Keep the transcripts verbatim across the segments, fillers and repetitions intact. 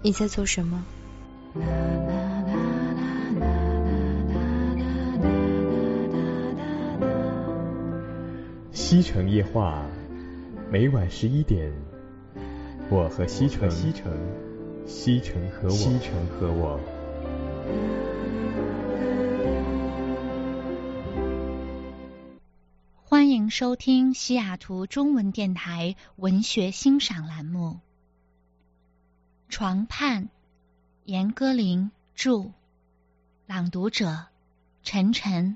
你在做什么？ 西城夜话，每晚十一点，我和西城，西城，西城和我，西城和我。 欢迎收听西雅图中文电台文学欣赏栏目。床畔，严歌苓著，朗读者陈晨。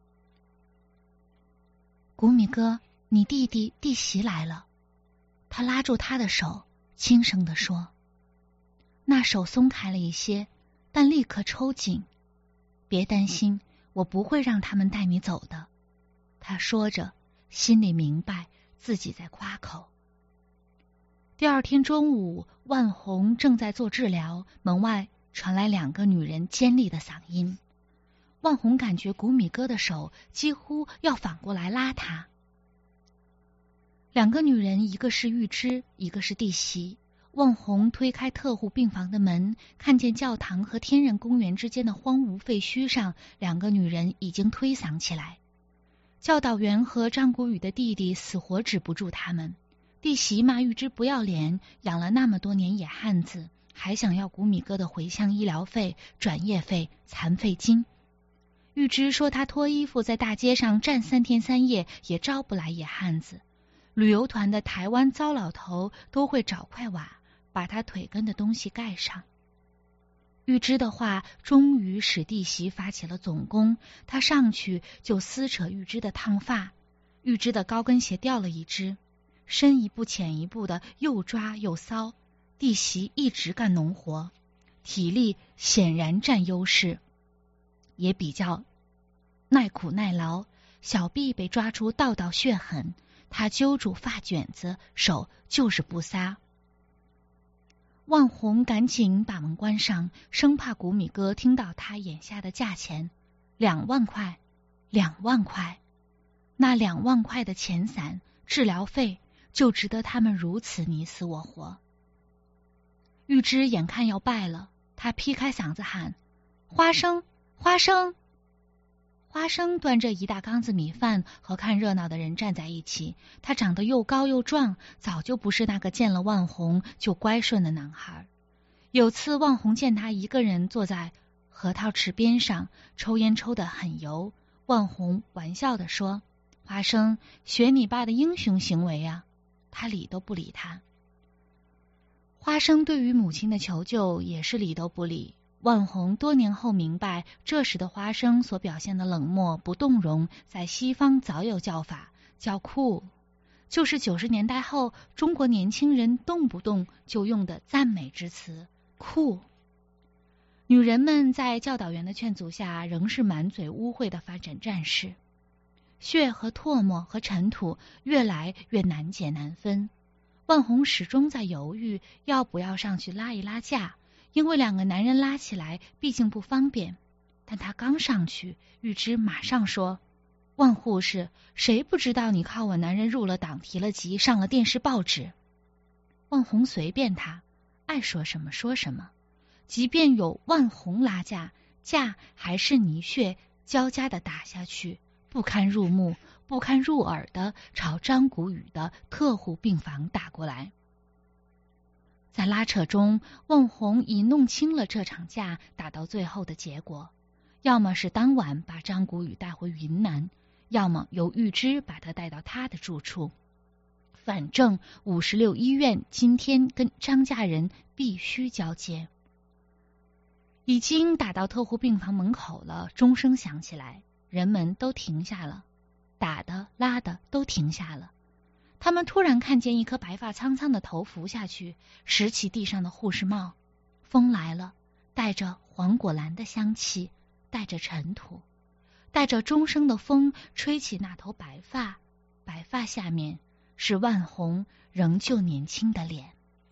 谷米哥，你弟弟弟媳来了。他拉住他的手，轻声地说。那手松开了一些，但立刻抽紧。别担心，我不会让他们带你走的。他说着，心里明白自己在夸口。第二天中午，万红正在做治疗，门外传来两个女人尖利的嗓音。万红感觉谷米哥的手几乎要反过来拉他。两个女人，一个是玉芝，一个是弟媳。万红推开特护病房的门，看见教堂和天人公园之间的荒芜废墟上，两个女人已经推搡起来。教导员和张谷雨的弟弟死活止不住他们。弟媳骂玉芝不要脸，养了那么多年野汉子，还想要谷米哥的回乡医疗费、转业费、残废金。玉芝说他脱衣服在大街上站三天三夜也招不来野汉子，旅游团的台湾糟老头都会找块瓦把他腿根的东西盖上。玉芝的话终于使弟媳发起了总攻，他上去就撕扯玉芝的烫发，玉芝的高跟鞋掉了一只，深一步浅一步的又抓又搔，弟媳一直干农活，体力显然占优势，也比较耐苦耐劳，小臂被抓出道道血痕，他揪住发卷子，手就是不撒。万红赶紧把门关上，生怕谷米哥听到他眼下的价钱，两万块，两万块，那两万块的钱伞、治疗费，就值得他们如此你死我活。玉芝眼看要败了，他劈开嗓子喊：花生，花生！花生端着一大缸子米饭和看热闹的人站在一起，他长得又高又壮，早就不是那个见了万红就乖顺的男孩。有次万红见他一个人坐在核桃池边上，抽烟抽得很油，万红玩笑地说：花生，学你爸的英雄行为啊！他理都不理他。花生对于母亲的求救也是理都不理。万红多年后明白，这时的花生所表现的冷漠不动容，在西方早有叫法，叫酷，就是九十年代后中国年轻人动不动就用的赞美之词，酷。女人们在教导员的劝阻下，仍是满嘴污秽的发展战士。血和唾沫和尘土越来越难解难分，万红始终在犹豫要不要上去拉一拉架，因为两个男人拉起来毕竟不方便。但他刚上去，玉芝马上说：万护士，谁不知道你靠我男人入了党，提了级，上了电视报纸？万红随便他，爱说什么说什么。即便有万红拉架，架还是泥血交加的打下去，不堪入目、不堪入耳的朝张谷雨的特护病房打过来。在拉扯中，万红已弄清了这场架打到最后的结果，要么是当晚把张谷雨带回云南，要么由玉芝把他带到他的住处。反正五十六医院今天跟张家人必须交接。已经打到特护病房门口了，钟声响起来，人们都停下了，打的拉的都停下了。他们突然看见一颗白发苍苍的头浮下去，拾起地上的护士帽。风来了，带着黄果兰的香气，带着尘土，带着钟声的风吹起那头白发，白发下面是万红仍旧年轻的脸。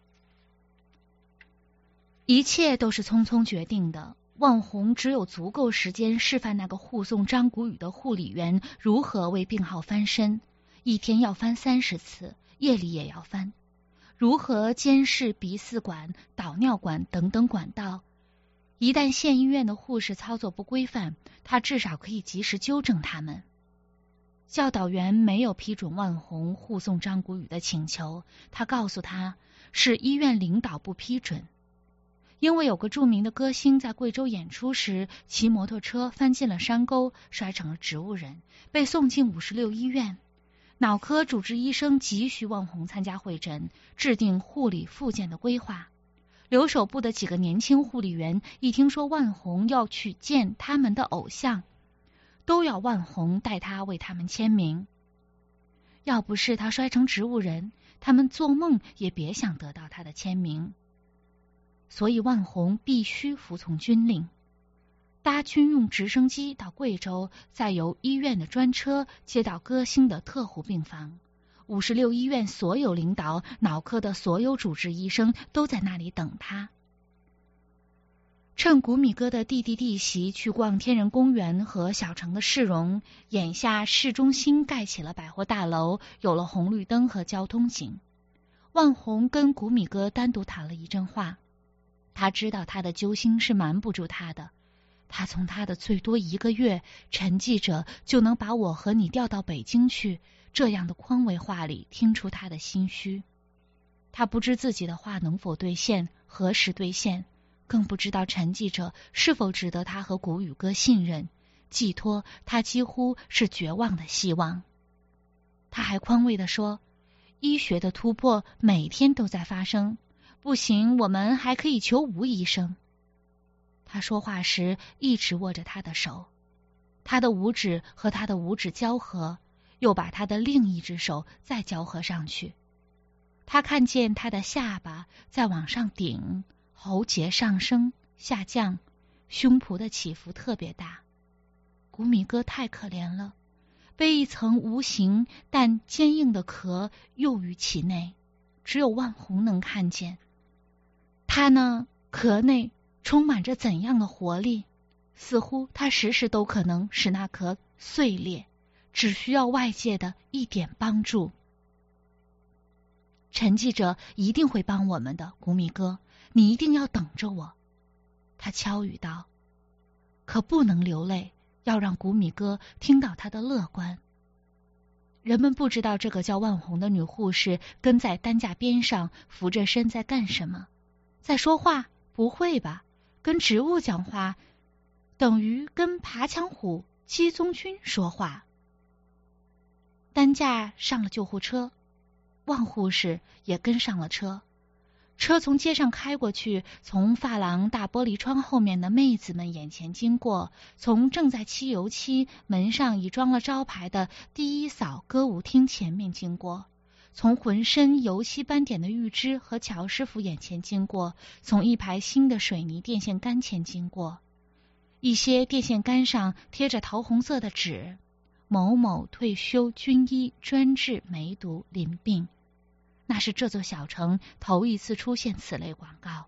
一切都是匆匆决定的，万红只有足够时间示范那个护送张谷雨的护理员如何为病号翻身，一天要翻三十次，夜里也要翻。 如何监视鼻饲管、导尿管等等管道。一旦县医院的护士操作不规范，他至少可以及时纠正他们。教导员没有批准万红护送张谷雨的请求，他告诉他是医院领导不批准。因为有个著名的歌星在贵州演出时骑摩托车翻进了山沟，摔成了植物人，被送进五十六医院。脑科主治医生急需万红参加会诊，制定护理复健的规划。留守部的几个年轻护理员一听说万红要去见他们的偶像，都要万红带他为他们签名。要不是他摔成植物人，他们做梦也别想得到他的签名。所以万红必须服从军令，搭军用直升机到贵州，再由医院的专车接到歌星的特护病房。五十六医院所有领导、脑科的所有主治医生都在那里等他。趁谷米哥的弟弟弟媳去逛天人公园和小城的市容，眼下市中心盖起了百货大楼，有了红绿灯和交通警。万红跟谷米哥单独谈了一阵话。他知道他的揪心是瞒不住他的，他从他的最多一个月，陈记者就能把我和你调到北京去这样的宽慰话里听出他的心虚。他不知自己的话能否兑现，何时兑现，更不知道陈记者是否值得他和谷雨哥信任，寄托他几乎是绝望的希望。他还宽慰地说，医学的突破每天都在发生，不行，我们还可以求吴医生。他说话时一直握着他的手，他的五指和他的五指交合，又把他的另一只手再交合上去。他看见他的下巴在往上顶，喉结上升下降，胸脯的起伏特别大。谷米哥太可怜了，被一层无形但坚硬的壳囿于其内，只有万红能看见。他呢，壳内充满着怎样的活力，似乎他时时都可能使那壳碎裂，只需要外界的一点帮助。陈记者一定会帮我们的，谷米哥，你一定要等着我。他悄语道，可不能流泪，要让谷米哥听到他的乐观。人们不知道这个叫万红的女护士跟在担架边上扶着身在干什么，在说话？不会吧，跟植物讲话等于跟爬墙虎姬宗军说话。担架上了救护车，万护士也跟上了车。车从街上开过去，从发廊大玻璃窗后面的妹子们眼前经过，从正在漆油漆门上已装了招牌的第一嫂歌舞厅前面经过，从浑身油漆斑点的玉芝和乔师傅眼前经过，从一排新的水泥电线杆前经过。一些电线杆上贴着桃红色的纸，某某退休军医专治梅毒淋病。那是这座小城头一次出现此类广告。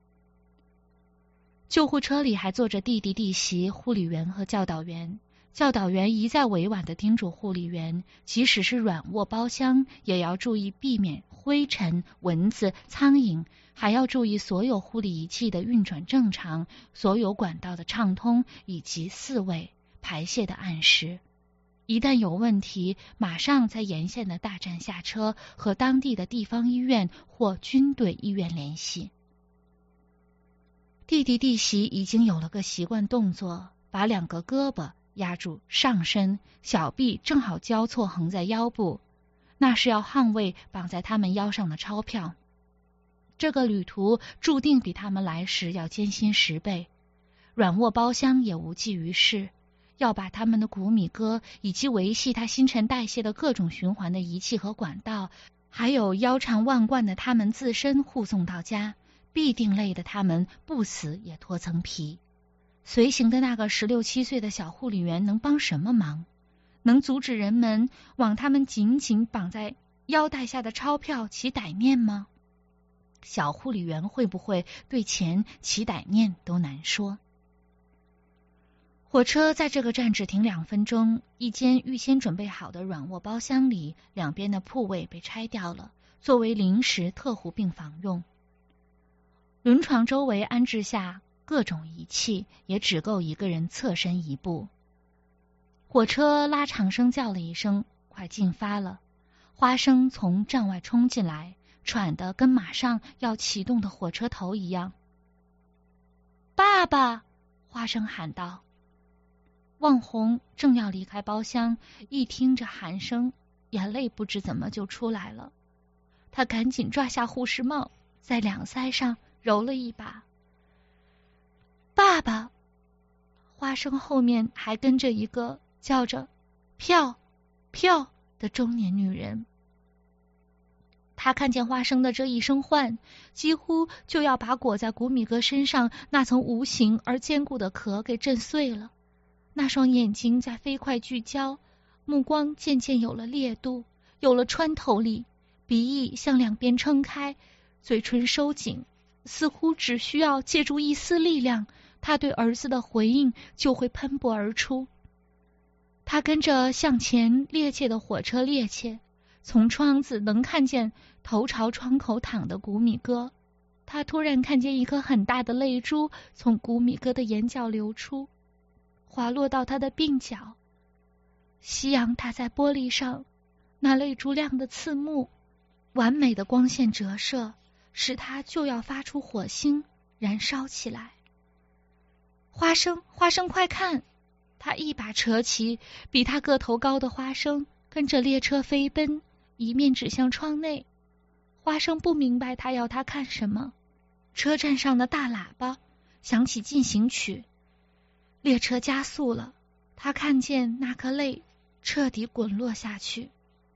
救护车里还坐着弟弟弟媳、护理员和教导员。教导员一再委婉地叮嘱护理员，即使是软卧包厢，也要注意避免灰尘、蚊子、苍蝇，还要注意所有护理仪器的运转正常，所有管道的畅通，以及饲喂、排泄的按时。一旦有问题，马上在沿线的大站下车，和当地的地方医院或军队医院联系。弟弟弟媳已经有了个习惯动作，把两个胳膊压住上身，小臂正好交错横在腰部，那是要捍卫绑在他们腰上的钞票。这个旅途注定比他们来时要艰辛十倍。软卧包厢也无济于事，要把他们的谷米哥以及维系他新陈代谢的各种循环的仪器和管道，还有腰缠万贯的他们自身护送到家，必定累得他们不死也脱层皮。随行的那个十六七岁的小护理员能帮什么忙？能阻止人们往他们紧紧绑在腰带下的钞票起歹念吗？小护理员会不会对钱起歹念都难说。火车在这个站只停两分钟，一间预先准备好的软卧包厢里，两边的铺位被拆掉了， 作为临时特护病房用。轮床周围安置下各种仪器，也只够一个人侧身一步。火车拉长声叫了一声，快进发了。花生从站外冲进来，喘得跟马上要启动的火车头一样。爸爸！花生喊道。望红正要离开包厢，一听这喊声，眼泪不知怎么就出来了。他赶紧抓下护士帽，在两腮上揉了一把。爸爸！花生后面还跟着一个叫着票票的中年女人。他看见花生的这一声唤，几乎就要把裹在古米哥身上那层无形而坚固的壳给震碎了。那双眼睛在飞快聚焦，目光渐渐有了烈度，有了穿透力，鼻翼向两边撑开，嘴唇收紧，似乎只需要借助一丝力量，他对儿子的回应就会喷薄而出。他跟着向前趔趄的火车趔趄，从窗子能看见头朝窗口躺的古米哥。他突然看见一颗很大的泪珠从古米哥的眼角流出，滑落到他的鬓角。夕阳打在玻璃上，那泪珠亮得刺目，完美的光线折射，使它就要发出火星，燃烧起来。花生，花生，快看！他一把扯起比他个头高的花生，跟着列车飞奔，一面指向窗内。花生不明白他要他看什么。车站上的大喇叭响起进行曲，列车加速了，他看见那颗泪彻底滚落下去。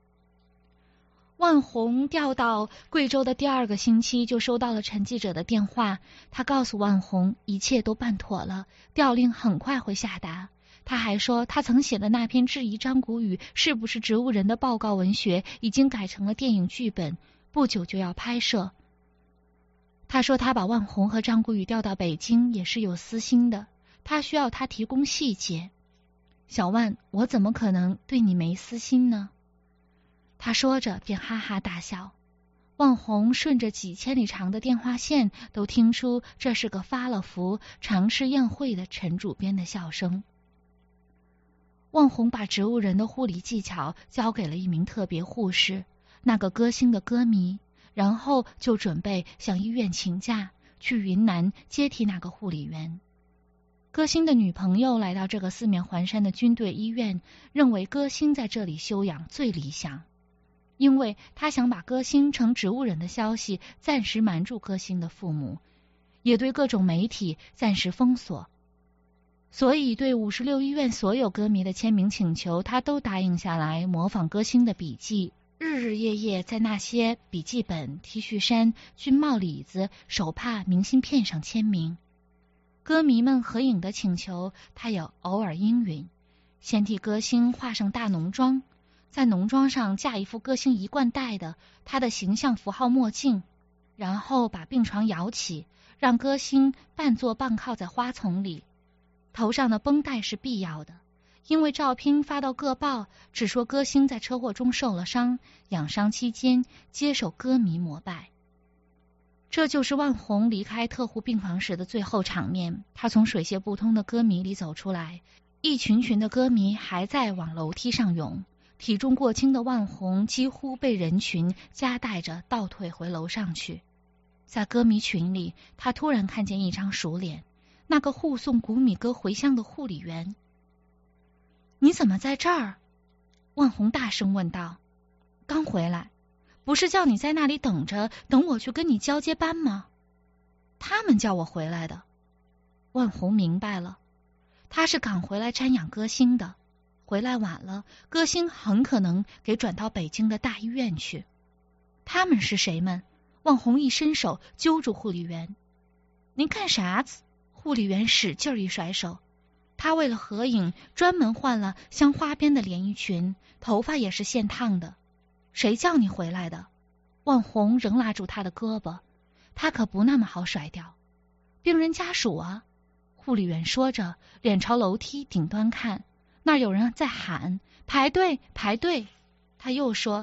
万红调到贵州的第二个星期就收到了陈记者的电话，他告诉万红一切都办妥了，调令很快会下达。他还说他曾写的那篇质疑张谷雨是不是植物人的报告文学已经改成了电影剧本，不久就要拍摄。他说他把万红和张谷雨调到北京也是有私心的，他需要他提供细节。小万，我怎么可能对你没私心呢？他说着便哈哈大笑。万红顺着几千里长的电话线都听出这是个发了福常吃宴会的陈主编的笑声。万红把植物人的护理技巧交给了一名特别护士，那个歌星的歌迷，然后就准备向医院请假，去云南接替那个护理员。歌星的女朋友来到这个四面环山的军队医院，认为歌星在这里休养最理想，因为他想把歌星成植物人的消息暂时瞒住歌星的父母，也对各种媒体暂时封锁。所以对五十六医院所有歌迷的签名请求，他都答应下来，模仿歌星的笔记，日日夜夜在那些笔记本、T 恤衫、军帽里子、手帕、明信片上签名。歌迷们合影的请求，他也偶尔应允，先替歌星画上大浓妆，在浓妆上架一副歌星一贯戴的他的形象符号墨镜，然后把病床摇起，让歌星半坐半靠在花丛里。头上的绷带是必要的，因为照片发到各报，只说歌星在车祸中受了伤，养伤期间接受歌迷膜拜。这就是万红离开特护病房时的最后场面。他从水泄不通的歌迷里走出来，一群群的歌迷还在往楼梯上涌，体重过轻的万红几乎被人群夹带着倒退回楼上去。在歌迷群里，他突然看见一张熟脸，那个护送古米哥回乡的护理员。你怎么在这儿？万红大声问道。刚回来，不是叫你在那里等着，等我去跟你交接班吗？他们叫我回来的。万红明白了，他是赶回来瞻仰歌星的，回来晚了，歌星很可能给转到北京的大医院去。他们是谁们？万红一伸手揪住护理员。您看啥子？护理员使劲一甩手。他为了合影专门换了镶花边的连衣裙，头发也是现烫的。谁叫你回来的？万红仍拉住他的胳膊，他可不那么好甩掉。病人家属啊！护理员说着，脸朝楼梯顶端看，那儿有人在喊排队排队。他又说，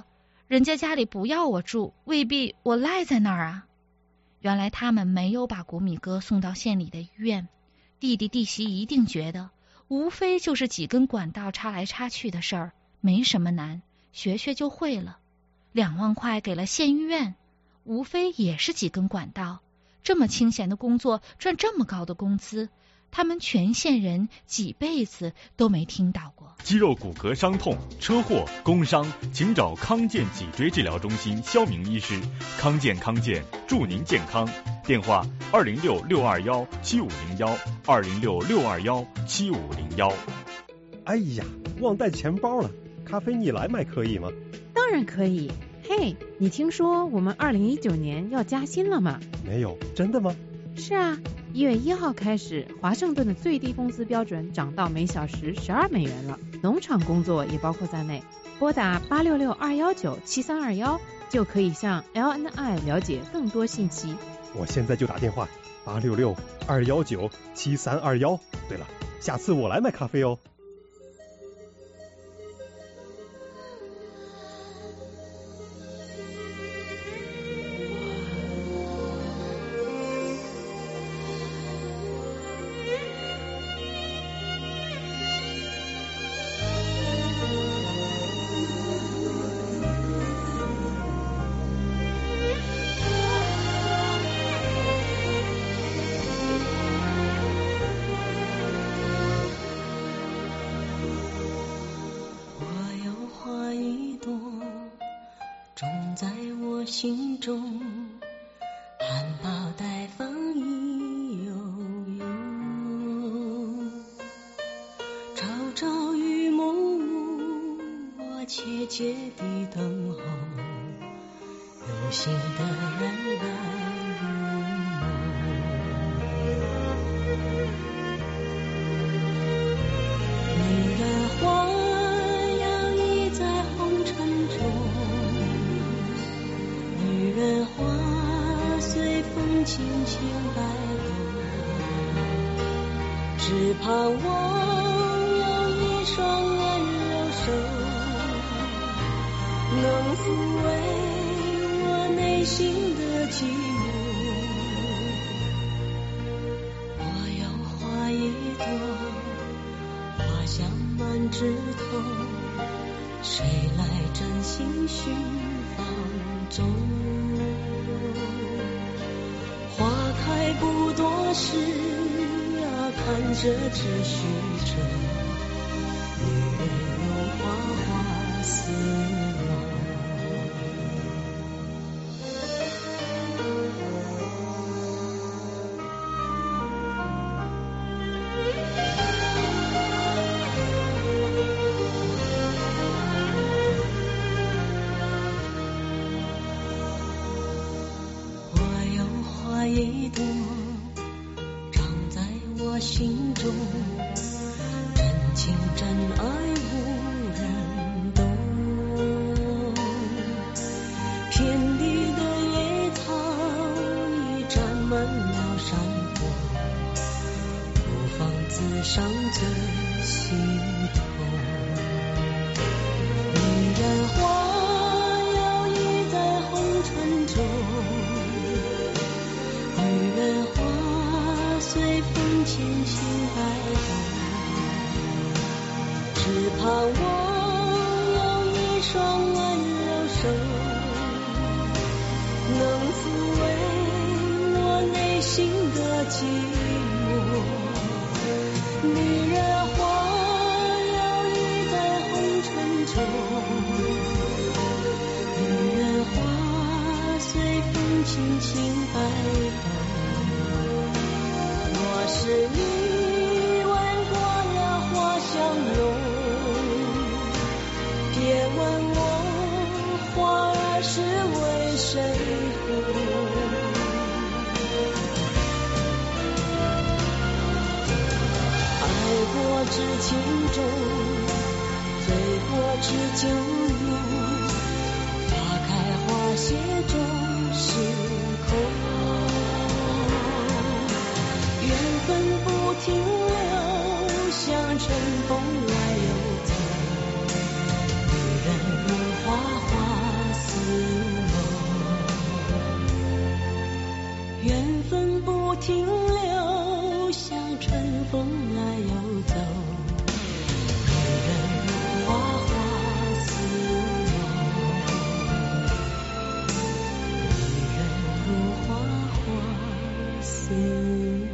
人家家里不要我住，未必我赖在那儿啊。原来他们没有把谷米哥送到县里的医院，弟弟弟媳一定觉得无非就是几根管道插来插去的事儿，没什么难，学学就会了。两万块给了县医院，无非也是几根管道，这么清闲的工作赚这么高的工资，他们全县人几辈子都没听到过。 肌肉骨骼伤痛、车祸、工伤，请找康健脊椎治疗中心肖明医师。康健康健，祝您健康。电话：二零六六二幺七五零幺，二零六六二幺七五零幺。 哎呀，忘带钱包了，咖啡你来买可以吗？ 当然可以。嘿，你听说我们二零一九年要加薪了吗？ 没有，真的吗？ 是啊，一月一号开始，华盛顿的最低工资标准涨到每小时十二美元了，农场工作也包括在内。拨打八六六二幺九七三二幺就可以向 L N I 了解更多信息。 我现在就打电话，八六六二幺九七三二幺。对了，下次我来买咖啡哦。 心中含苞待放意悠悠，朝朝与暮暮，我切切地等候，有心的人来入梦。女人花摇曳在红尘中，女人花随风轻轻摆动，只盼望有一双温柔手，能抚慰我内心的寂寞。我有花一朵，花香满枝头，谁来真心寻芳踪？花开不多时啊，看着只虚着，女人有花花似梦。一朵长在我心中，真情真爱无人懂。遍地的野草已占满了山坡，不妨自伤最心痛。女人花摇曳在红尘中，女人花随风轻轻摆动，只盼望有一双温柔手，能抚慰我内心的寂寞。女人花摇曳在红尘中，女人花随风轻轻摆动。若是你闻过了花香浓，别问我花儿是为谁红。爱过知情重，醉过知酒浓，花开花谢终是空。缘分不停留，像春风来又走，女人如花花似思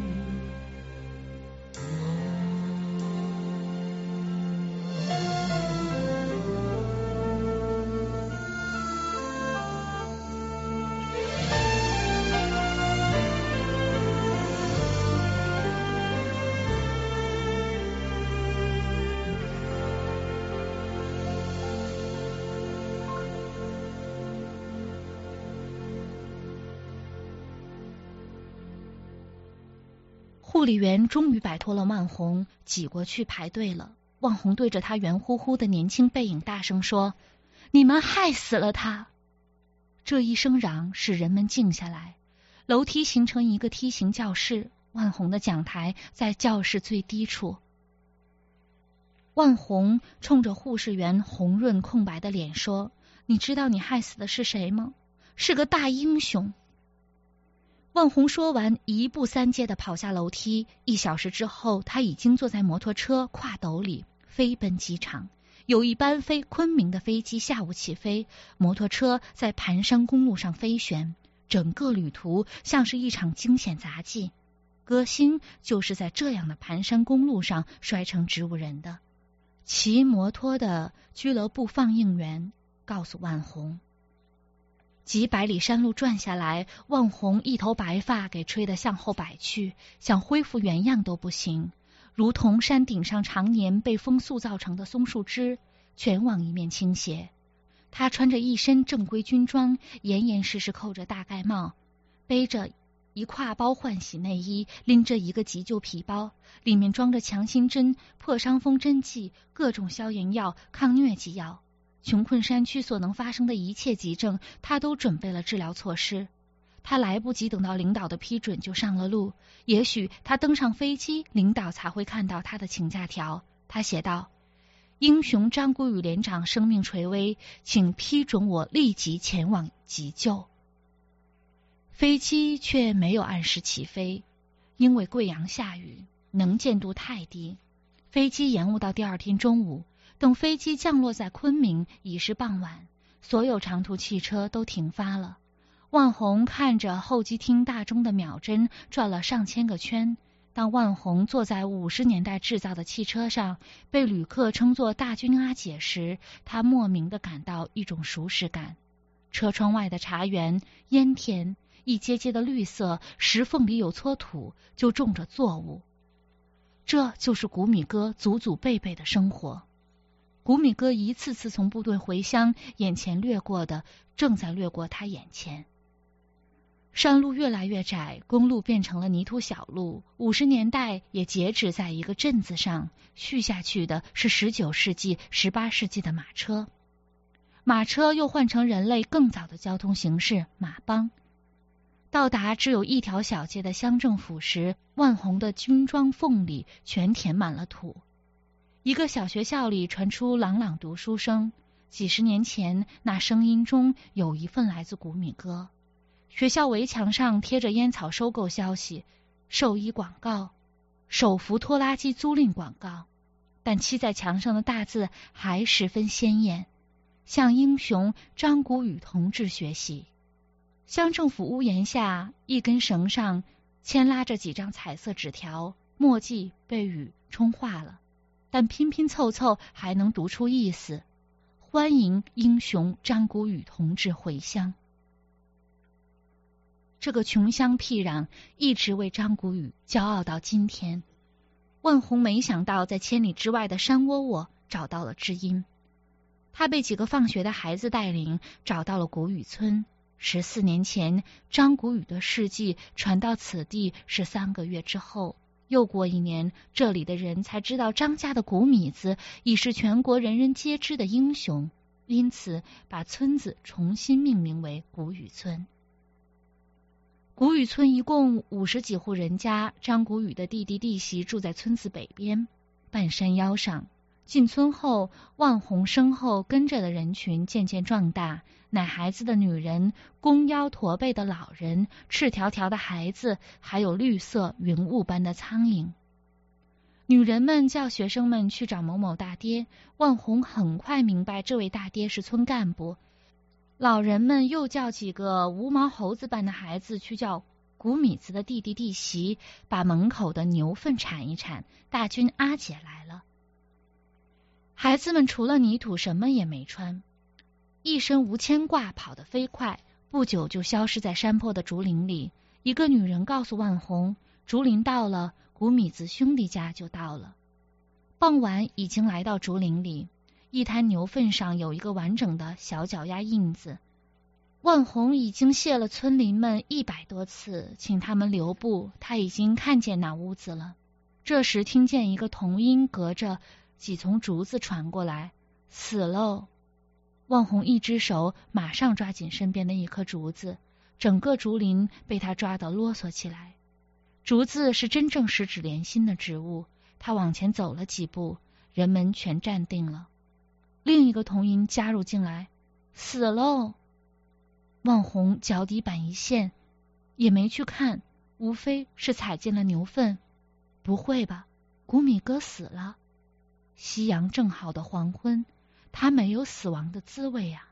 护理员终于摆脱了万红，挤过去排队了。万红对着他圆乎乎的年轻背影大声说：“你们害死了他！”这一声嚷使人们静下来。楼梯形成一个梯形教室，万红的讲台在教室最低处。万红冲着护士员红润空白的脸说：“你知道你害死的是谁吗？是个大英雄。”万红说完，一步三阶地跑下楼梯。一小时之后，他已经坐在摩托车挎斗里飞奔机场。有一班飞昆明的飞机下午起飞，摩托车在盘山公路上飞旋，整个旅途像是一场惊险杂技。歌星就是在这样的盘山公路上摔成植物人的。骑摩托的俱乐部放映员告诉万红，几百里山路转下来，万红一头白发给吹得向后摆去，想恢复原样都不行，如同山顶上常年被风塑造成的松树枝，全往一面倾斜。他穿着一身正规军装，严严实实扣着大盖帽，背着一挎包换洗内衣，拎着一个急救皮包，里面装着强心针、破伤风针剂、各种消炎药、抗疟疾药。穷困山区所能发生的一切急症，他都准备了治疗措施。他来不及等到领导的批准就上了路，也许他登上飞机，领导才会看到他的请假条。他写道：“英雄张国宇连长生命垂危，请批准我立即前往急救。”飞机却没有按时起飞，因为贵阳下雨，能见度太低，飞机延误到第二天中午。等飞机降落在昆明，已是傍晚，所有长途汽车都停发了。万红看着候机厅大钟的秒针转了上千个圈。当万红坐在五十年代制造的汽车上，被旅客称作大军阿姐时，他莫名地感到一种熟识感。车窗外的茶园、烟田，一阶阶的绿色，石缝里有撮土，就种着作物。这就是谷米哥祖祖辈辈的生活。谷米哥一次次从部队回乡，眼前掠过的正在掠过他眼前。山路越来越窄，公路变成了泥土小路。五十年代也截止在一个镇子上，续下去的是十九世纪、十八世纪的马车。马车又换成人类更早的交通形式——马帮。到达只有一条小街的乡政府时，万红的军装缝里全填满了土。一个小学校里传出朗朗读书声，几十年前那声音中有一份来自谷米哥。学校围墙上贴着烟草收购消息、兽医广告、手扶拖拉机租赁广告，但漆在墙上的大字还十分鲜艳，向英雄张谷宇同志学习。乡政府屋檐下，一根绳上牵拉着几张彩色纸条，墨迹被雨冲化了，但拼拼凑凑还能读出意思：欢迎英雄张谷宇同志回乡。这个穷乡僻壤一直为张谷宇骄傲到今天。万红没想到在千里之外的山窝窝找到了知音，他被几个放学的孩子带领找到了谷雨村。十四年前，张谷宇的事迹传到此地是三个月之后。又过一年，这里的人才知道张家的谷米子已是全国人人皆知的英雄，因此把村子重新命名为谷雨村。谷雨村一共五十几户人家，张谷宇的弟弟弟媳住在村子北边半山腰上。进村后，万红身后跟着的人群渐渐壮大，奶孩子的女人、弓腰驼背的老人、赤条条的孩子，还有绿色云雾般的苍蝇。女人们叫学生们去找某某大爹，万红很快明白这位大爹是村干部。老人们又叫几个无毛猴子般的孩子去叫谷米子的弟弟弟媳把门口的牛粪铲一铲，大军阿姐来了。孩子们除了泥土什么也没穿，一身无牵挂，跑得飞快，不久就消失在山坡的竹林里。一个女人告诉万红，竹林到了，谷米子兄弟家就到了。傍晚已经来到竹林里，一滩牛粪上有一个完整的小脚丫印子。万红已经谢了村邻们一百多次，请他们留步，他已经看见那屋子了。这时听见一个童音隔着几丛竹子传过来：“死喽！”万红一只手马上抓紧身边的一棵竹子，整个竹林被他抓得啰嗦起来。竹子是真正十指连心的植物，他往前走了几步，人们全站定了。另一个童音加入进来：“死喽！”万红脚底板一陷，也没去看，无非是踩进了牛粪。不会吧，谷米哥死了？夕阳正好的黄昏，他没有死亡的滋味啊！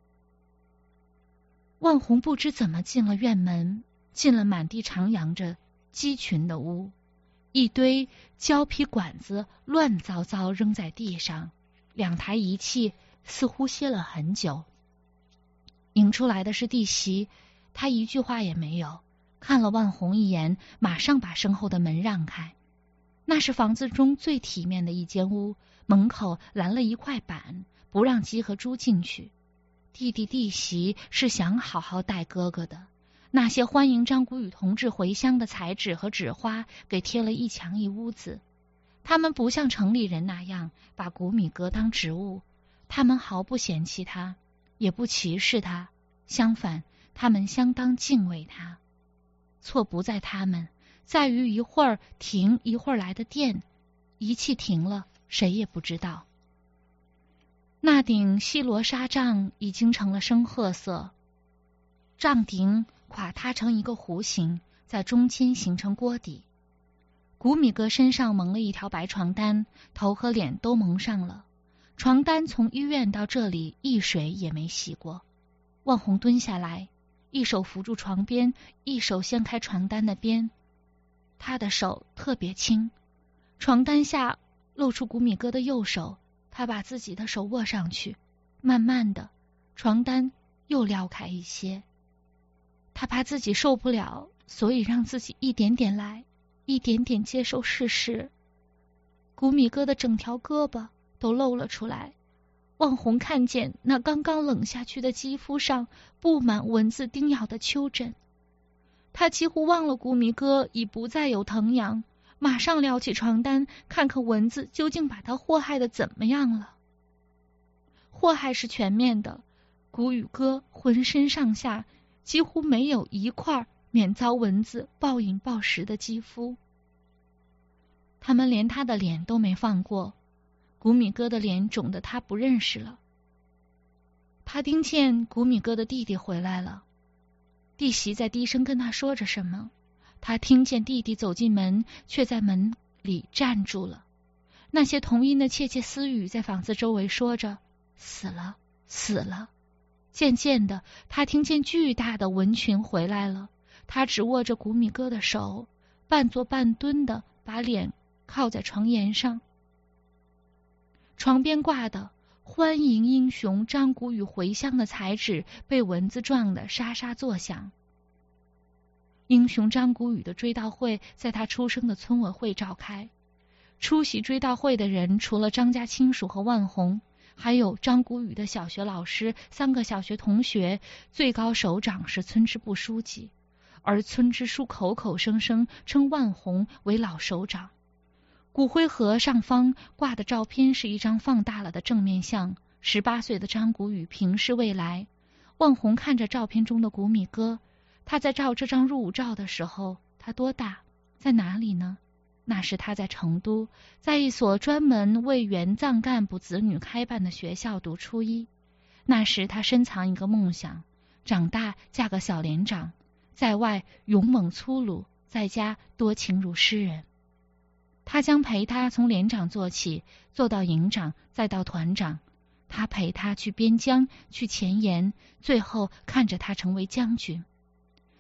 万红不知怎么进了院门，进了满地徜徉着鸡群的屋，一堆胶皮管子乱糟糟扔在地上，两台仪器似乎歇了很久。迎出来的是弟媳，她一句话也没有，看了万红一眼，马上把身后的门让开。那是房子中最体面的一间屋，门口拦了一块板，不让鸡和猪进去。弟弟弟媳是想好好待哥哥的，那些欢迎张谷雨同志回乡的彩纸和纸花给贴了一墙一屋子。他们不像城里人那样把谷米哥当植物，他们毫不嫌弃他，也不歧视他，相反，他们相当敬畏他。错不在他们，在于一会儿停一会儿来的电，仪器停了，谁也不知道。那顶细罗纱帐已经成了深褐色，帐顶垮塌成一个弧形，在中间形成锅底。谷米哥身上蒙了一条白床单，头和脸都蒙上了。床单从医院到这里一水也没洗过。万红蹲下来，一手扶住床边，一手掀开床单的边。他的手特别轻，床单下露出谷米哥的右手，他把自己的手握上去，慢慢的，床单又撩开一些。他怕自己受不了，所以让自己一点点来，一点点接受事实。谷米哥的整条胳膊都露了出来，万红看见那刚刚冷下去的肌肤上布满蚊子叮咬的丘疹。他几乎忘了谷米哥已不再有疼痒，马上撩起床单，看看蚊子究竟把他祸害的怎么样了。祸害是全面的，谷雨哥浑身上下几乎没有一块免遭蚊子暴饮暴食的肌肤。他们连他的脸都没放过，谷米哥的脸肿得他不认识了。他听见谷米哥的弟弟回来了，弟媳在低声跟他说着什么，他听见弟弟走进门，却在门里站住了。那些童音的窃窃私语在房子周围说着，死了，死了。渐渐的，他听见巨大的蚊群回来了，他只握着谷米哥的手，半坐半蹲的把脸靠在床沿上。床边挂的欢迎英雄张谷雨回乡的彩纸被蚊子撞得沙沙作响。英雄张谷雨的追悼会在他出生的村委会召开，出席追悼会的人除了张家亲属和万红，还有张谷雨的小学老师、三个小学同学，最高首长是村支部书记，而村支书口口声声称万红为老首长。骨灰盒上方挂的照片是一张放大了的正面相，十八岁的张谷雨平视未来。万红看着照片中的谷米哥，他在照这张入伍照的时候，他多大？在哪里呢？那是他在成都，在一所专门为原藏干部子女开办的学校读初一。那时他深藏一个梦想，长大嫁个小连长，在外勇猛粗鲁，在家多情如诗人。他将陪他从连长做起，做到营长，再到团长。他陪他去边疆，去前沿，最后看着他成为将军。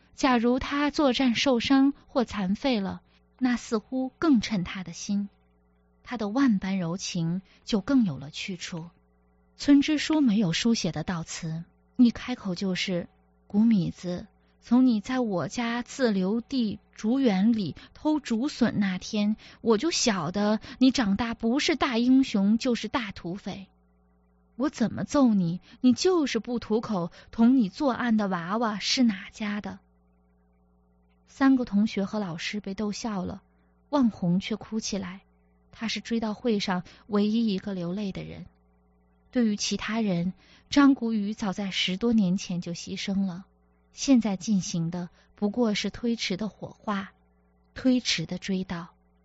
假如他作战受伤或残废了，那似乎更衬他的心，他的万般柔情就更有了去处。村支书没有书写的悼词，一开口就是谷米子，从你在我家自留地竹园里偷竹笋那天，我就晓得你长大不是大英雄就是大土匪。我怎么揍你，你就是不吐口同你作案的娃娃是哪家的。三个同学和老师被逗笑了，万红却哭起来。他是追悼会上唯一一个流泪的人。对于其他人，张谷雨早在十多年前就牺牲了，现在进行的不过是推迟的火化，推迟的追悼。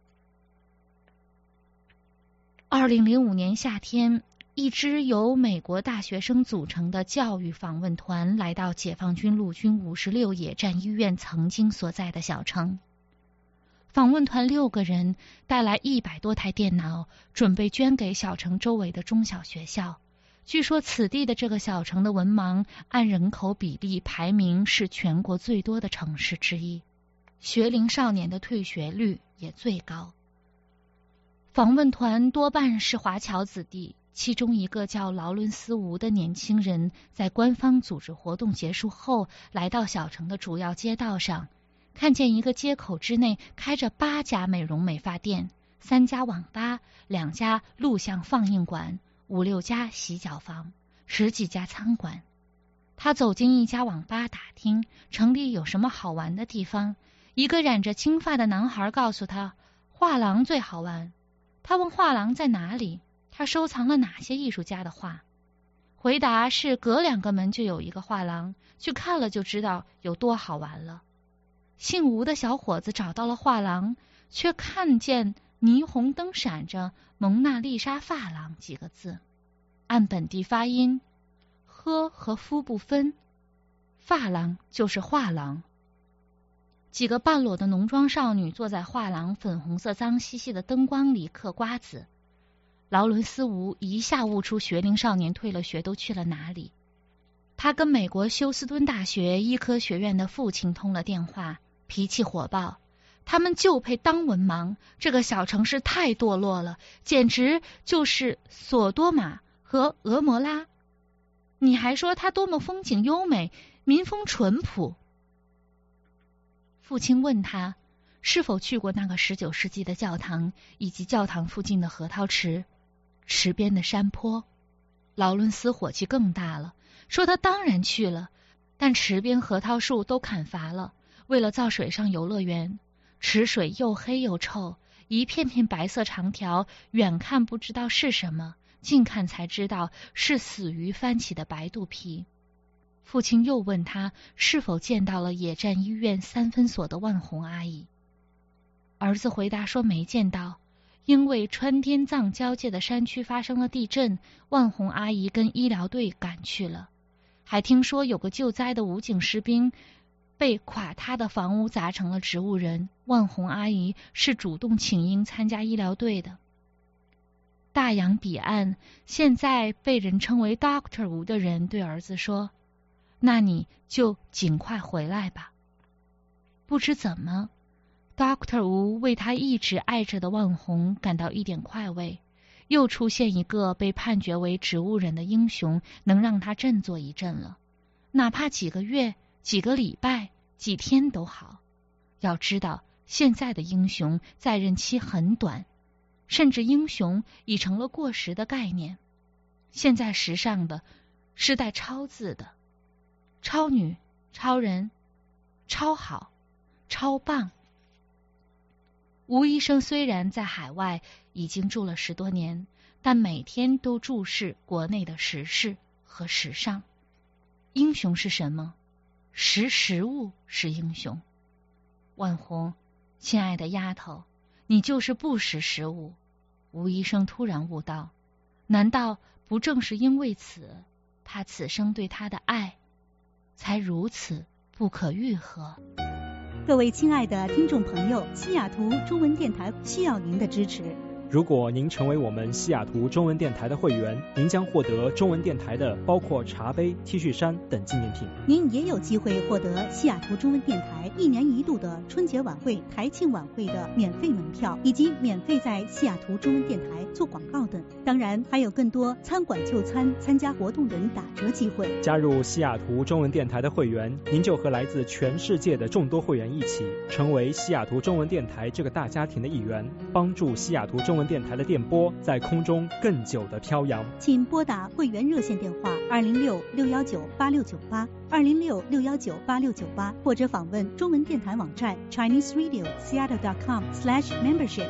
二零零五年夏天，一支由美国大学生组成的教育访问团来到解放军陆军五十六野战医院曾经所在的小城。访问团六个人带来一百多台电脑，准备捐给小城周围的中小学校。据说此地的这个小城的文盲按人口比例排名是全国最多的城市之一，学龄少年的退学率也最高。访问团多半是华侨子弟，其中一个叫劳伦斯·吴的年轻人在官方组织活动结束后，来到小城的主要街道上，看见一个街口之内开着八家美容美发店，三家网吧，两家录像放映馆，五六家洗脚房，十几家餐馆。他走进一家网吧打听城里有什么好玩的地方，一个染着金发的男孩告诉他，画廊最好玩。他问画廊在哪里，他收藏了哪些艺术家的画。回答是隔两个门就有一个画廊，去看了就知道有多好玩了。姓吴的小伙子找到了画廊，却看见霓虹灯闪着蒙娜丽莎发廊几个字，按本地发音，呵和夫不分，发廊就是画廊。几个半裸的浓妆少女坐在画廊粉红色脏兮兮的灯光里嗑瓜子。劳伦斯·吴一下悟出学龄少年退了学都去了哪里。他跟美国休斯敦大学医科学院的父亲通了电话，脾气火爆，他们就配当文盲，这个小城市太堕落了，简直就是索多玛和俄摩拉。你还说它多么风景优美，民风淳朴。父亲问他是否去过那个十九世纪的教堂，以及教堂附近的核桃池，池边的山坡。劳伦斯火气更大了，说他当然去了，但池边核桃树都砍伐了，为了造水上游乐园。池水又黑又臭，一片片白色长条，远看不知道是什么，近看才知道是死鱼翻起的白肚皮。父亲又问他是否见到了野战医院三分所的万红阿姨。儿子回答说没见到，因为川滇藏交界的山区发生了地震，万红阿姨跟医疗队赶去了。还听说有个救灾的武警士兵被垮塌的房屋砸成了植物人，万红阿姨是主动请缨参加医疗队的。大洋彼岸现在被人称为 Doctor 吴的人对儿子说，那你就尽快回来吧。不知怎么，Doctor 吴为他一直爱着的万红感到一点快慰，又出现一个被判决为植物人的英雄，能让他振作一阵了。哪怕几个月、几个礼拜、几天都好。要知道，现在的英雄在任期很短，甚至英雄已成了过时的概念。现在时尚的是带超字的，超女、超人、超好、超棒。吴医生虽然在海外已经住了十多年，但每天都注视国内的时事和时尚。英雄是什么？识时务是英雄。万红，亲爱的丫头，你就是不识时务。吴医生突然悟到，难道不正是因为此，他此生对她的爱才如此不可愈合？ 各位亲爱的听众朋友，西雅图中文电台需要您的支持。 如果您成为我们西雅图中文电台的会员，您将获得中文电台的包括茶杯、T 恤衫等纪念品。 您也有机会获得西雅图中文电台一年一度的春节晚会、台庆晚会的免费门票，以及免费在西雅图中文电台做广告等。当然，还有更多餐馆就餐、参加活动等打折机会。 加入西雅图中文电台的会员，您就和来自全世界的众多会员一起，成为西雅图中文电台这个大家庭的一员，帮助西雅图中文电台的电波在空中更久的飘扬。 请拨打会员热线电话二零六六幺九八六九八二零六六幺九八六九八，或者访问中文电台网站 Chinese Radio Seattle dot com slash membership。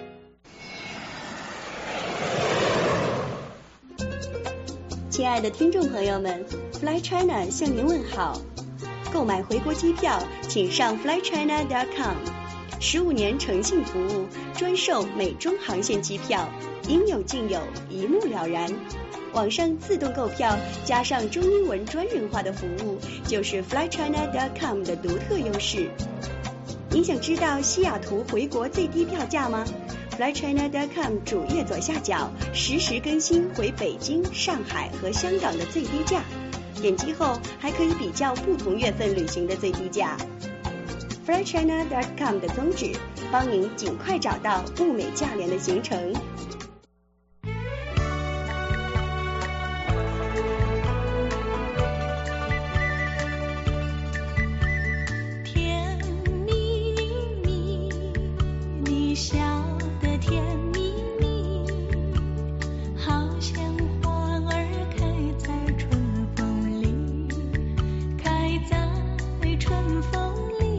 亲爱的听众朋友们 ，Fly China 向您问好。购买回国机票，请上 Fly China dot com。十五年诚信服务，专售美中航线机票，应有尽有，一目了然。网上自动购票加上中英文专人化的服务，就是 Fly China dot com 的独特优势。您想知道西雅图回国最低票价吗？ Fly China dot com 主页左下角实时更新回北京、上海和香港的最低价，点击后还可以比较不同月份旅行的最低价。Fly China dot com 的宗旨，帮您尽快找到物美价廉的行程。 甜蜜蜜，你笑得甜蜜蜜，好像花儿开在春风里，开在春风里。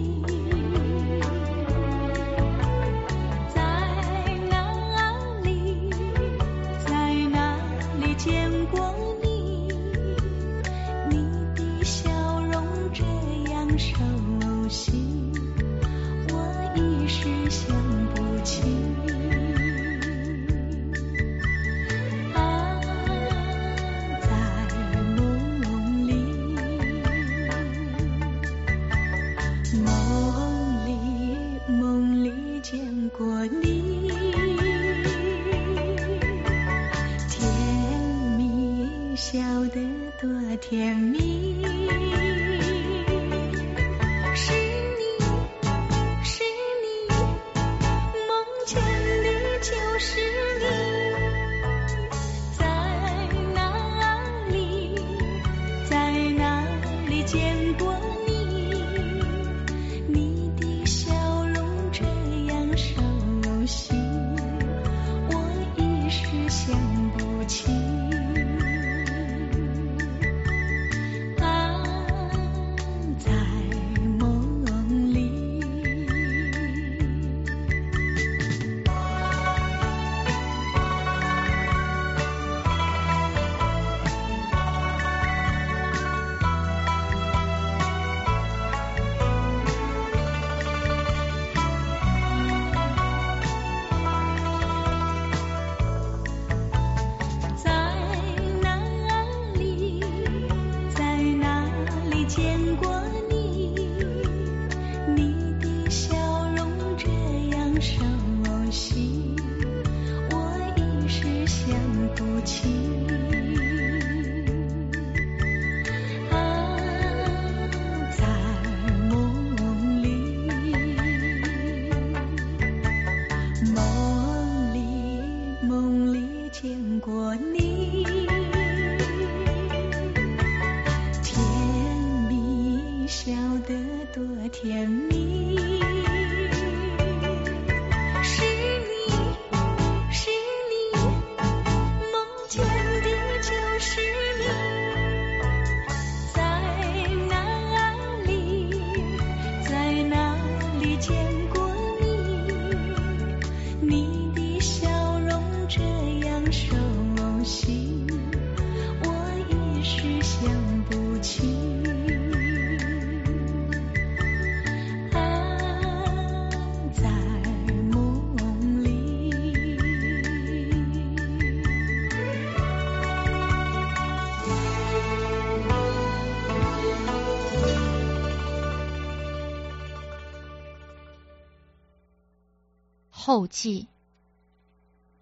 甜蜜，是你，是你，梦见的就是你，在哪里，在哪里见过你？你的笑容这样熟悉，我一时想不起。 后记。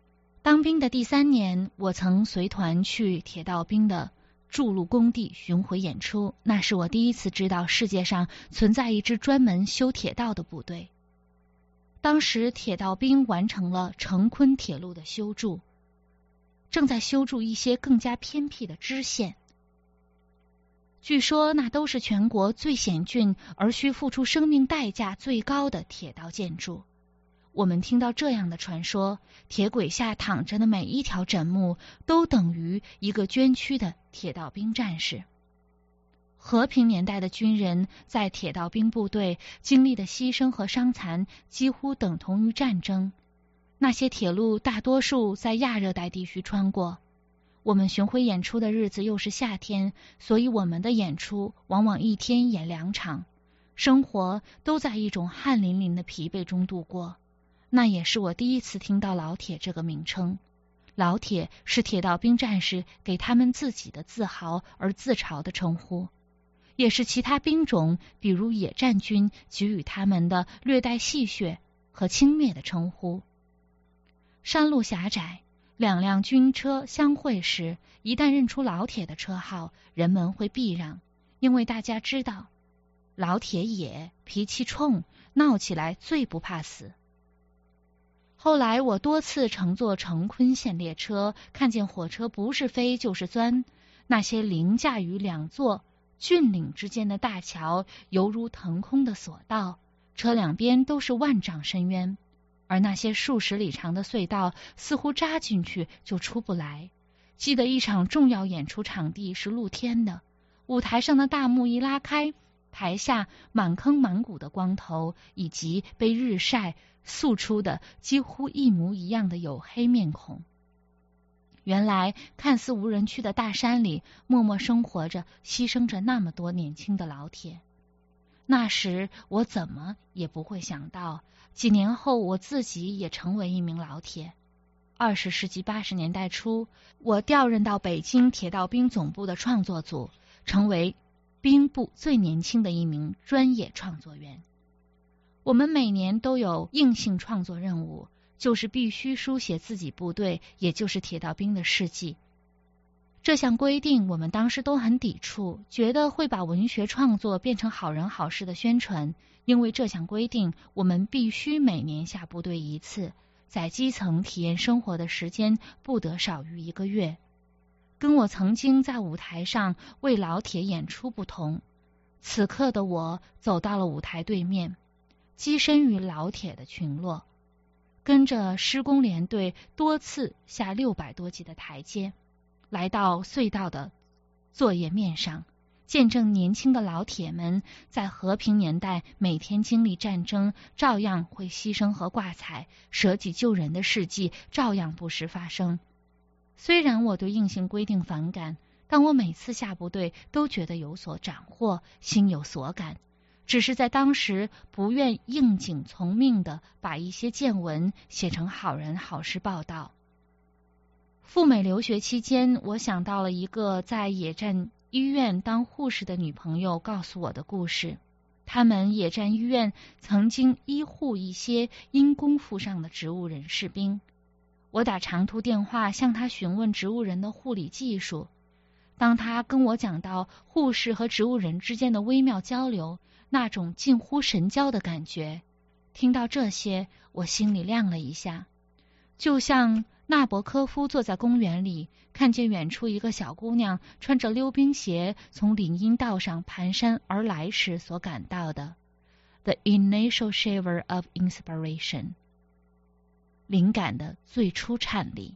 当兵的第三年，我曾随团去铁道兵的筑路工地巡回演出，那是我第一次知道世界上存在一支专门修铁道的部队。当时铁道兵完成了成昆铁路的修筑，正在修筑一些更加偏僻的支线。据说那都是全国最险峻而需付出生命代价最高的铁道建筑。我们听到这样的传说，铁轨下躺着的每一条枕木都等于一个捐躯的铁道兵战士。和平年代的军人在铁道兵部队经历的牺牲和伤残几乎等同于战争。那些铁路大多数在亚热带地区穿过。我们巡回演出的日子又是夏天，所以我们的演出往往一天演两场，生活都在一种汗淋淋的疲惫中度过。那也是我第一次听到老铁这个名称。老铁是铁道兵战士给他们自己的自豪而自嘲的称呼，也是其他兵种比如野战军给予他们的略带戏谑和轻蔑的称呼。山路狭窄，两辆军车相会时，一旦认出老铁的车号，人们会避让，因为大家知道老铁野，脾气冲，闹起来最不怕死。后来我多次乘坐成昆线列车，看见火车不是飞就是钻，那些凌驾于两座峻岭之间的大桥犹如腾空的索道，车两边都是万丈深渊，而那些数十里长的隧道似乎扎进去就出不来。记得一场重要演出场地是露天的，舞台上的大幕一拉开，台下满坑满谷的光头以及被日晒塑出的几乎一模一样的黝黑面孔。原来看似无人区的大山里，默默生活着牺牲着那么多年轻的老铁。那时我怎么也不会想到，几年后我自己也成为一名老铁。二十世纪八十年代初，我调任到北京铁道兵总部的创作组，成为兵部最年轻的一名专业创作员。我们每年都有硬性创作任务，就是必须书写自己部队，也就是铁道兵的事迹。这项规定我们当时都很抵触，觉得会把文学创作变成好人好事的宣传。因为这项规定，我们必须每年下部队一次，在基层体验生活的时间不得少于一个月。跟我曾经在舞台上为老铁演出不同，此刻的我走到了舞台对面，跻身于老铁的群落，跟着施工连队多次下六百多级的台阶，来到隧道的作业面上，见证年轻的老铁们在和平年代每天经历战争，照样会牺牲和挂彩，舍己救人的事迹照样不时发生。虽然我对硬性规定反感，但我每次下部队都觉得有所斩获，心有所感，只是在当时不愿应景从命地把一些见闻写成好人好事报道。赴美留学期间，我想到了一个在野战医院当护士的女朋友告诉我的故事。他们野战医院曾经医护一些因公负伤的植物人士兵。我打长途电话向他询问植物人的护理技术。当他跟我讲到护士和植物人之间的微妙交流，那种近乎神交的感觉，听到这些，我心里亮了一下。就像纳博科夫坐在公园里，看见远处一个小姑娘穿着溜冰鞋从林荫道上蹒跚而来时所感到的 The initial shiver of inspiration， 灵感的最初颤栗。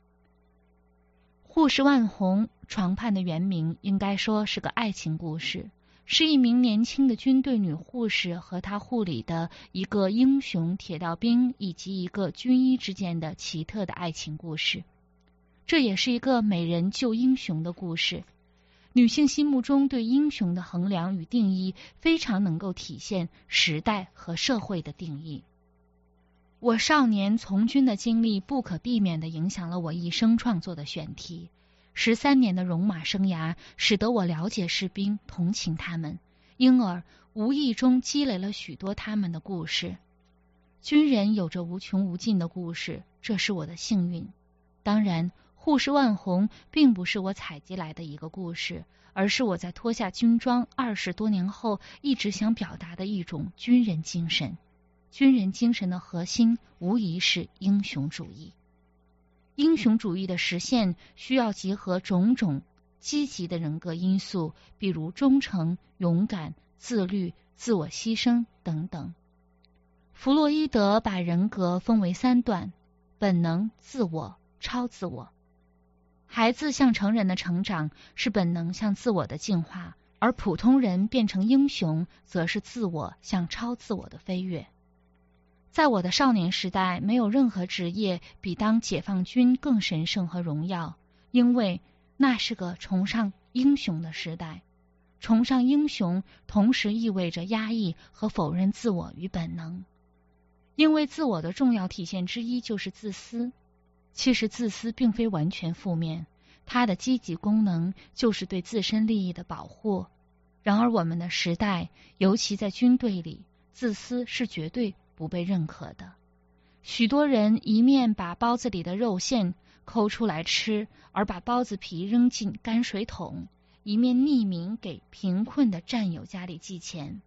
护士万红床畔的原名应该说是个爱情故事，是一名年轻的军队女护士和她护理的一个英雄铁道兵以及一个军医之间的奇特的爱情故事。这也是一个美人救英雄的故事。女性心目中对英雄的衡量与定义非常能够体现时代和社会的定义。我少年从军的经历不可避免地影响了我一生创作的选题。十三年的戎马生涯使得我了解士兵，同情他们，因而无意中积累了许多他们的故事。军人有着无穷无尽的故事，这是我的幸运。 当然，护士万红并不是我采集来的一个故事，而是我在脱下军装二十多年后一直想表达的一种军人精神。军人精神的核心无疑是英雄主义。英雄主义的实现需要结合种种积极的人格因素，比如忠诚、勇敢、自律、自我牺牲等等。弗洛伊德把人格分为三段：本能、自我、超自我。孩子向成人的成长是本能向自我的进化，而普通人变成英雄则是自我向超自我的飞跃。在我的少年时代，没有任何职业比当解放军更神圣和荣耀，因为那是个崇尚英雄的时代。崇尚英雄同时意味着压抑和否认自我与本能，因为自我的重要体现之一就是自私。其实自私并非完全负面，它的积极功能就是对自身利益的保护。然而我们的时代，尤其在军队里，自私是绝对不被认可的。许多人一面把包子里的肉馅抠出来吃，而把包子皮扔进泔水桶，一面匿名给贫困的战友家里寄钱，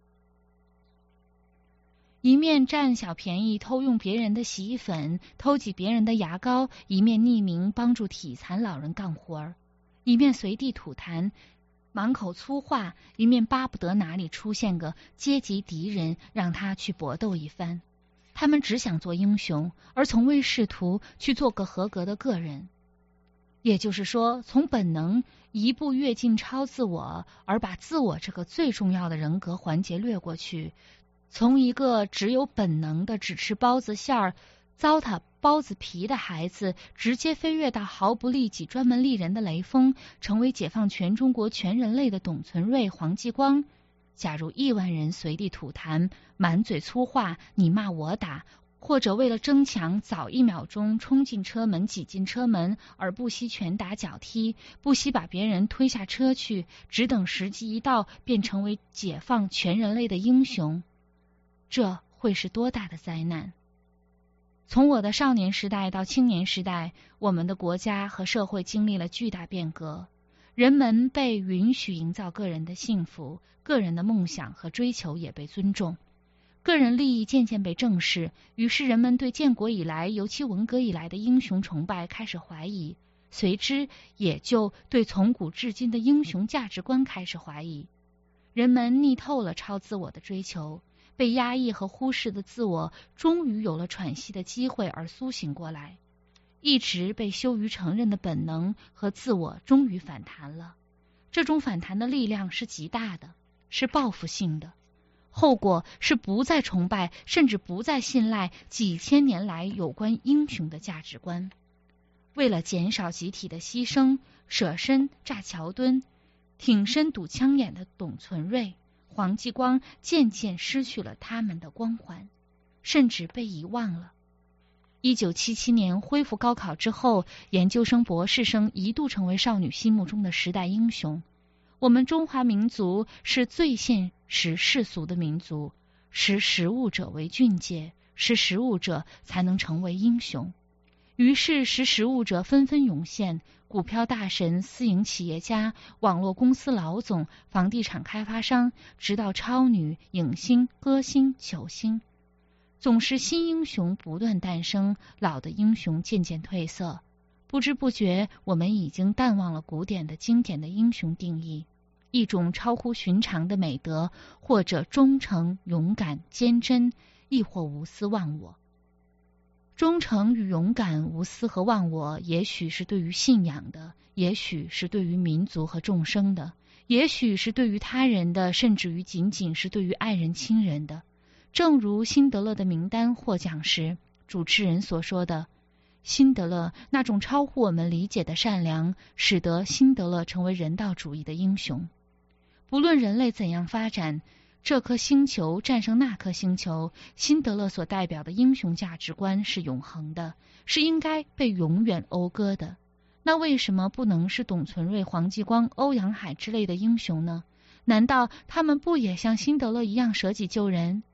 一面占小便宜偷用别人的洗衣粉，偷挤别人的牙膏，一面匿名帮助体残老人干活儿，一面随地吐痰满口粗话，一面巴不得哪里出现个阶级敌人让他去搏斗一番。他们只想做英雄，而从未试图去做个合格的个人。也就是说，从本能一步跃进超自我，而把自我这个最重要的人格环节略过去，从一个只有本能的只吃包子馅儿、糟蹋包子皮的孩子，直接飞跃到毫不利己、专门利人的雷锋，成为解放全中国全人类的董存瑞、黄继光。假如亿万人随地吐痰、满嘴粗话，你骂我打，或者为了争抢早一秒钟冲进车门、挤进车门，而不惜拳打脚踢，不惜把别人推下车去，只等时机一到便成为解放全人类的英雄，这会是多大的灾难？从我的少年时代到青年时代，我们的国家和社会经历了巨大变革，人们被允许营造个人的幸福，个人的梦想和追求也被尊重，个人利益渐渐被正视，于是人们对建国以来，尤其文革以来的英雄崇拜开始怀疑，随之也就对从古至今的英雄价值观开始怀疑。人们腻透了超自我的追求，被压抑和忽视的自我终于有了喘息的机会而苏醒过来，一直被羞于承认的本能和自我终于反弹了。这种反弹的力量是极大的，是报复性的，后果是不再崇拜，甚至不再信赖几千年来有关英雄的价值观。为了减少集体的牺牲，舍身炸桥墩，挺身堵枪眼的董存瑞、黄继光渐渐失去了他们的光环，甚至被遗忘了。一九七七年恢复高考之后，研究生、博士生一度成为少女心目中的时代英雄。我们中华民族是最现实世俗的民族，识时务者为俊杰，识时务者才能成为英雄。于是识时务者纷纷涌现，股票大神、私营企业家、网络公司老总、房地产开发商，直到超女、影星、歌星、球星，总是新英雄不断诞生，老的英雄渐渐褪色。不知不觉，我们已经淡忘了古典的经典的英雄定义，一种超乎寻常的美德，或者忠诚、勇敢、坚贞，亦或无私忘我。忠诚与勇敢、无私和忘我，也许是对于信仰的，也许是对于民族和众生的，也许是对于他人的，甚至于仅仅是对于爱人亲人的。正如辛德勒的名单获奖时，主持人所说的，辛德勒那种超乎我们理解的善良，使得辛德勒成为人道主义的英雄。不论人类怎样发展，这颗星球战胜那颗星球，辛德勒所代表的英雄价值观是永恒的，是应该被永远讴歌的。那为什么不能是董存瑞、黄继光、欧阳海之类的英雄呢？难道他们不也像辛德勒一样舍己救人？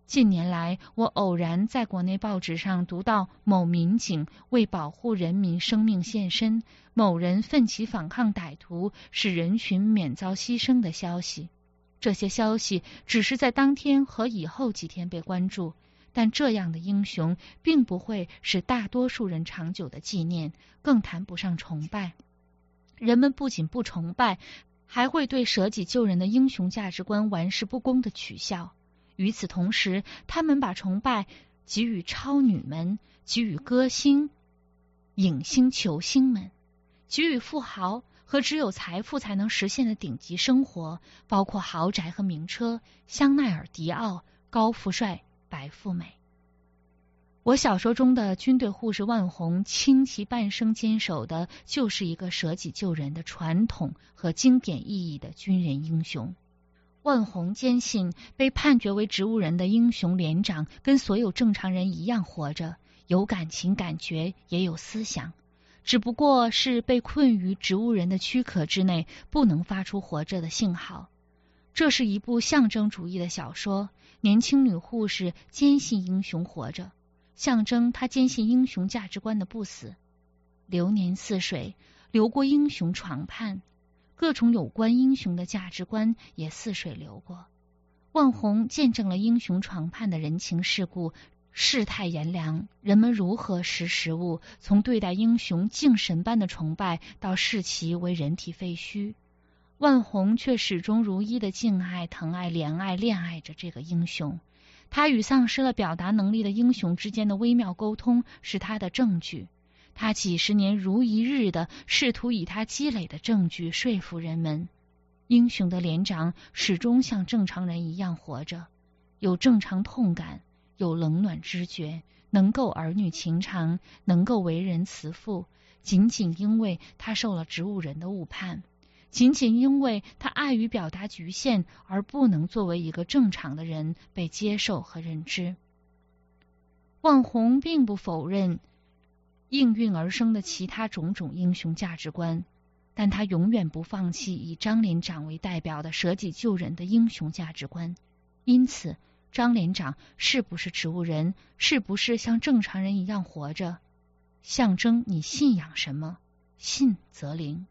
近年来，我偶然在国内报纸上读到某民警为保护人民生命献身，某人奋起反抗歹徒，使人群免遭牺牲的消息。这些消息只是在当天和以后几天被关注，但这样的英雄并不会使大多数人长久的纪念，更谈不上崇拜。人们不仅不崇拜，还会对舍己救人的英雄价值观玩世不恭的取笑。与此同时，他们把崇拜给予超女们，给予歌星、影星、球星们，给予富豪和只有财富才能实现的顶级生活，包括豪宅和名车、香奈儿、迪奥、高富帅、白富美。我小说中的军队护士万红，倾其半生坚守的就是一个舍己救人的传统和经典意义的军人英雄。万红坚信，被判决为植物人的英雄连长跟所有正常人一样活着，有感情感觉，也有思想，只不过是被困于植物人的躯壳之内，不能发出活着的信号。这是一部象征主义的小说，年轻女护士坚信英雄活着，象征她坚信英雄价值观的不死。流年似水，流过英雄床畔，各种有关英雄的价值观也似水流过。万红见证了英雄床畔的人情世故，世态炎凉，人们如何识时务，从对待英雄敬神般的崇拜到视其为人体废墟。万红却始终如一的敬爱、疼爱、怜爱、恋爱着这个英雄。他与丧失了表达能力的英雄之间的微妙沟通是他的证据。他几十年如一日的试图以他积累的证据说服人们，英雄的连长始终像正常人一样活着，有正常痛感，有冷暖知觉，能够儿女情长，能够为人慈父，仅仅因为他受了植物人的误判，仅仅因为他碍于表达局限而不能作为一个正常的人被接受和认知。万红并不否认应运而生的其他种种英雄价值观，但他永远不放弃以张连长为代表的舍己救人的英雄价值观。因此，张连长是不是植物人，是不是像正常人一样活着，象征你信仰什么，信则灵。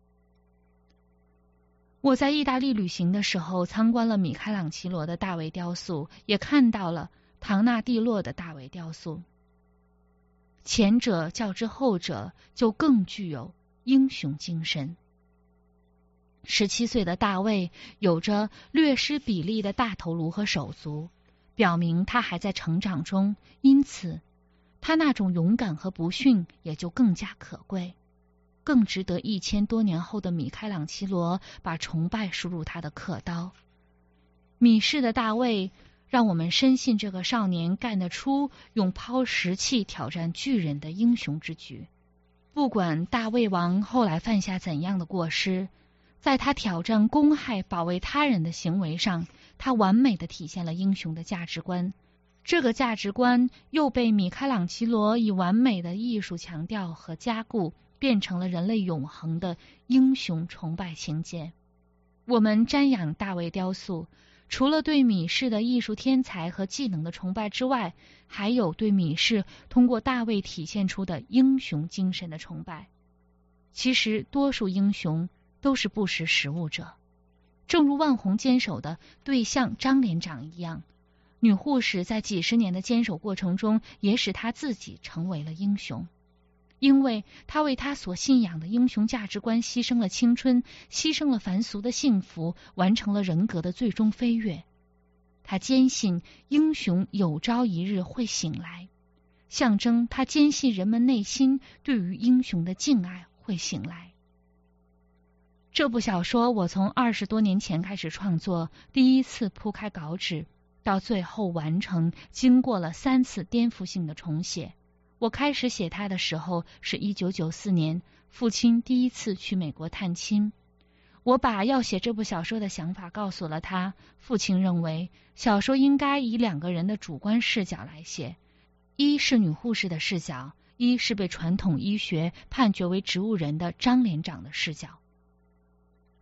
我在意大利旅行的时候，参观了米开朗基罗的大卫雕塑，也看到了唐纳蒂洛的大卫雕塑。前者较之后者就更具有英雄精神。十七岁的大卫有着略失比例的大头颅和手足，表明他还在成长中，因此他那种勇敢和不驯也就更加可贵，更值得一千多年后的米开朗基罗把崇拜输入他的刻刀。米氏的大卫让我们深信这个少年干得出用抛石器挑战巨人的英雄之举。不管大卫王后来犯下怎样的过失，在他挑战公害保卫他人的行为上，他完美的体现了英雄的价值观。这个价值观又被米开朗基罗以完美的艺术强调和加固，变成了人类永恒的英雄崇拜情节。我们瞻仰大卫雕塑，除了对米氏的艺术天才和技能的崇拜之外，还有对米氏通过大卫体现出的英雄精神的崇拜。其实多数英雄都是不识时务者，正如万红坚守的对象张连长一样，女护士在几十年的坚守过程中也使她自己成为了英雄。因为他为他所信仰的英雄价值观牺牲了青春，牺牲了凡俗的幸福，完成了人格的最终飞跃。他坚信英雄有朝一日会醒来，象征他坚信人们内心对于英雄的敬爱会醒来。这部小说我从二十多年前开始创作，第一次铺开稿纸，到最后完成，经过了三次颠覆性的重写。我开始写它的时候是一九九四年，父亲第一次去美国探亲。我把要写这部小说的想法告诉了他，父亲认为小说应该以两个人的主观视角来写，一是女护士的视角，一是被传统医学判决为植物人的张连长的视角。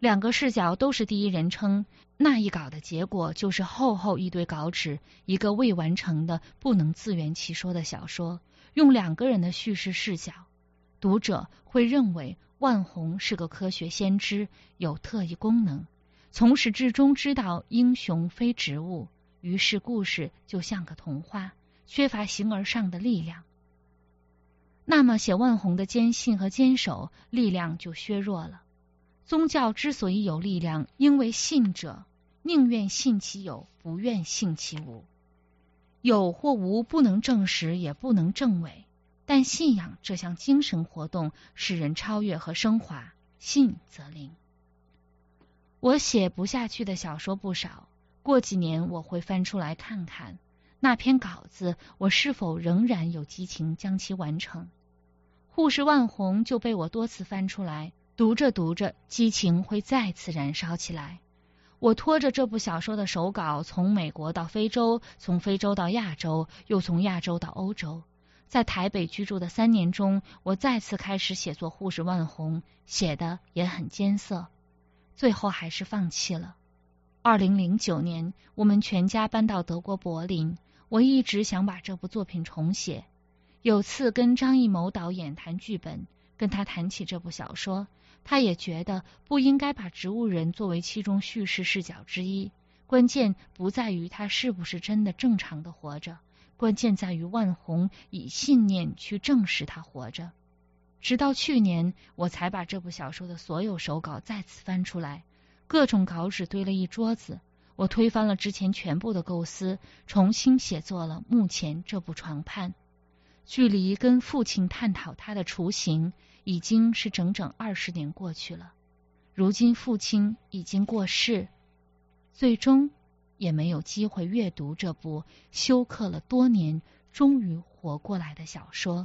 两个视角都是第一人称，那一稿的结果就是厚厚一堆稿纸，一个未完成的不能自圆其说的小说，用两个人的叙事视角。读者会认为万红是个科学先知，有特异功能，从始至终知道英雄非植物，于是故事就像个童话，缺乏形而上的力量。那么写万红的坚信和坚守，力量就削弱了。宗教之所以有力量，因为信者宁愿信其有，不愿信其无。有或无不能证实，也不能证伪，但信仰这项精神活动使人超越和升华，信则灵。我写不下去的小说不少，过几年我会翻出来看看，那篇稿子我是否仍然有激情将其完成。护士万红就被我多次翻出来，读着读着，激情会再次燃烧起来。我拖着这部小说的手稿，从美国到非洲，从非洲到亚洲，又从亚洲到欧洲。在台北居住的三年中，我再次开始写作护士万红，写的也很艰涩，最后还是放弃了。二零零九年，我们全家搬到德国柏林，我一直想把这部作品重写。有次跟张艺谋导演谈剧本，跟他谈起这部小说，他也觉得不应该把植物人作为其中叙事视角之一，关键不在于他是不是真的正常的活着，关键在于万红以信念去证实他活着。直到去年，我才把这部小说的所有手稿再次翻出来，各种稿纸堆了一桌子，我推翻了之前全部的构思，重新写作了目前这部床畔。距离跟父亲探讨他的雏形已经是整整二十年过去了，如今父亲已经过世，最终也没有机会阅读这部休克了多年终于活过来的小说。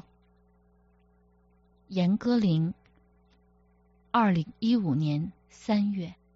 严歌苓，二零一五年三月。